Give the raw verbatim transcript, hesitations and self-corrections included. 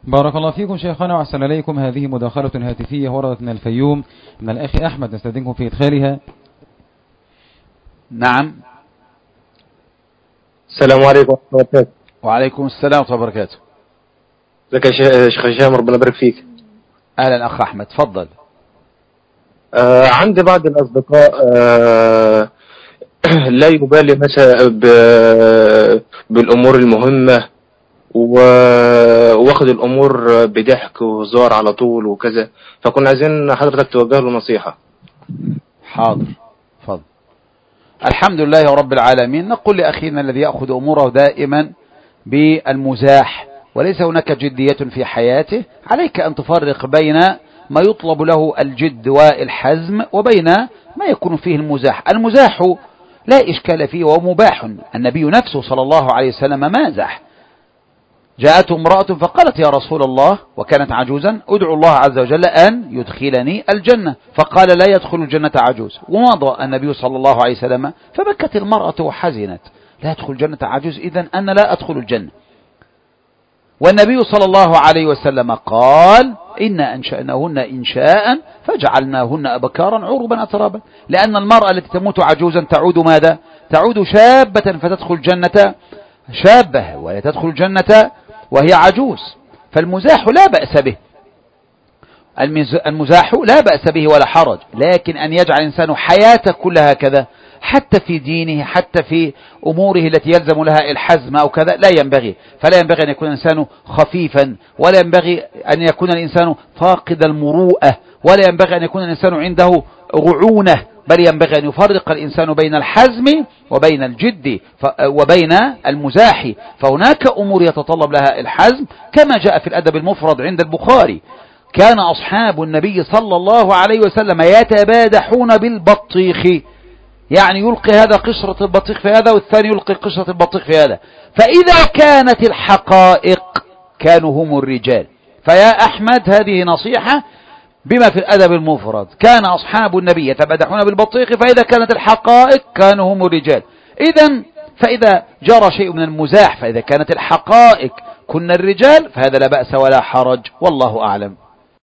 بارك الله فيكم شيخنا وأحسن إليكم. هذه مداخلة هاتفية وردت من الفيوم من الأخ أحمد، نستأذنكم في إدخالها. نعم. السلام عليكم ورحمة الله وبركاته. وعليكم السلام ورحمة الله وبركاته. ازيك يا شيخ هشام، ربنا يبارك فيك. أهلا أخ أحمد، تفضل. آه عندي بعض الأصدقاء آه لا يبالي مثلا بالأمور المهمة، واخد الأمور بضحك وهزار على طول وكذا، فكنا عايزين حضرتك توجه له نصيحة. حاضر، تفضل. الحمد لله رب العالمين. نقول لأخينا الذي يأخذ أموره دائما بالمزاح وليس هناك جدية في حياته، عليك أن تفرق بين ما يطلب له الجد والحزم وبين ما يكون فيه المزاح. المزاح لا إشكال فيه ومباح، النبي نفسه صلى الله عليه وسلم مازح. جاءته امرأة فقالت يا رسول الله وكانت عجوزا ادعو الله عز وجل أن يدخلني الجنة، فقال لا يدخل الجنة عجوز، ومضى النبي صلى الله عليه وسلم فبكت المرأة وحزنت، لا يدخل الجنة عجوز، إذن أنا لا أدخل الجنة. والنبي صلى الله عليه وسلم قال إنا أنشأناهن إنشاء فجعلناهن أبكارا عربا أترابا، لأن المرأة التي تموت عجوزا تعود ماذا؟ تعود شابة فتدخل الجنة شابة، ولا تدخل الجنة وهي عجوز. فالمزاح لا بأس به، المزاح لا بأس به ولا حرج، لكن أن يجعل الإنسان حياته كلها كذا، حتى في دينه حتى في أموره التي يلزم لها الحزم أو كذا، لا ينبغي. فلا ينبغي أن يكون الإنسان خفيفا، ولا ينبغي أن يكون الإنسان فاقد المروءة، ولا ينبغي أن يكون الإنسان عنده رعونة، بل ينبغي أن يفرق الإنسان بين الحزم وبين الجد وبين المزاح. فهناك أمور يتطلب لها الحزم، كما جاء في الأدب المفرد عند البخاري كان أصحاب النبي صلى الله عليه وسلم يتبادحون بالبطيخ، يعني يلقي هذا قشرة البطيخ في هذا والثاني يلقي قشرة البطيخ في هذا، فإذا كانت الحقائق كانوا هم الرجال. فيا أحمد هذه نصيحة بما في الأدب المفرد، كان أصحاب النبي يتبادحون بالبطيخ فإذا كانت الحقائق كانوا هم الرجال. إذن فإذا جرى شيء من المزاح فإذا كانت الحقائق كنا الرجال فهذا لا بأس ولا حرج، والله أعلم.